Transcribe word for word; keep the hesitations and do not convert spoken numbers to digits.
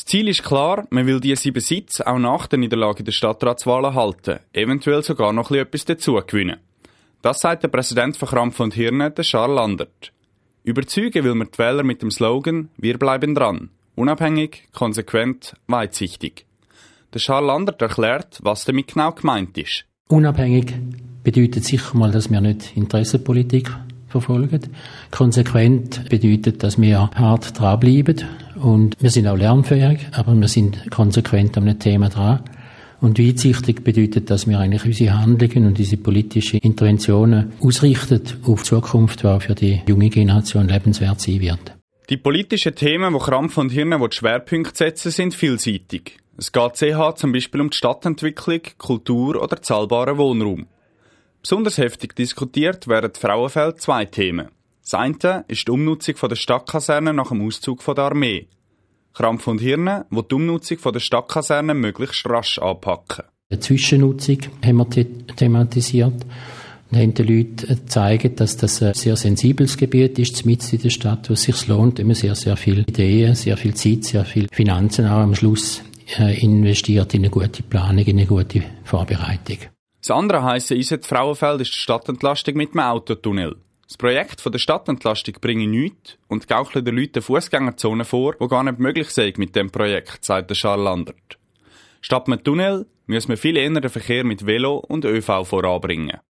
Das Ziel ist klar, man will diese sieben Sitze auch nach der Niederlage in der Stadtratswahlen halten, eventuell sogar noch etwas dazu gewinnen. Das sagt der Präsident von Krampf und Hirne, der Charles Landert. Überzeugen will man die Wähler mit dem Slogan «Wir bleiben dran». Unabhängig, konsequent, weitsichtig. Der Charles Landert erklärt, was damit genau gemeint ist. Unabhängig bedeutet sicher mal, dass wir nicht Interessenpolitik verfolgen. Konsequent bedeutet, dass wir hart dranbleiben. Und wir sind auch lernfähig, aber wir sind konsequent an einem Thema dran. Und weitsichtig bedeutet, dass wir eigentlich unsere Handlungen und unsere politischen Interventionen ausrichten auf die Zukunft, die auch für die junge Generation lebenswert sein wird. Die politischen Themen, die Krampf und Hirne Schwerpunkte setzen, sind vielseitig. Es geht C H zum Beispiel um die Stadtentwicklung, Kultur oder zahlbaren Wohnraum. Besonders heftig diskutiert werden Frauenfeld zwei Themen. Das eine ist die Umnutzung der Stadtkaserne nach dem Auszug der Armee. Krampf und Hirne will die Umnutzung der Stadtkaserne möglichst rasch anpacken. Die Zwischennutzung haben wir the- thematisiert. Wir haben den Leuten gezeigt, dass das ein sehr sensibles Gebiet ist, mitten in der Stadt, wo es sich lohnt, immer sehr, sehr viele Ideen, sehr viel Zeit, sehr viel Finanzen auch am Schluss äh, investiert in eine gute Planung, in eine gute Vorbereitung. Das andere heisse Eiset Frauenfeld ist die Stadtentlastung mit dem Autotunnel. Das Projekt der Stadtentlastung bringe nichts und gaukle den Leuten eine Fußgängerzone vor, die gar nicht möglich sei mit dem Projekt, sagt der Charles Landert. Statt mit Tunnel müssen wir viel eher den Verkehr mit Velo und ÖV voranbringen.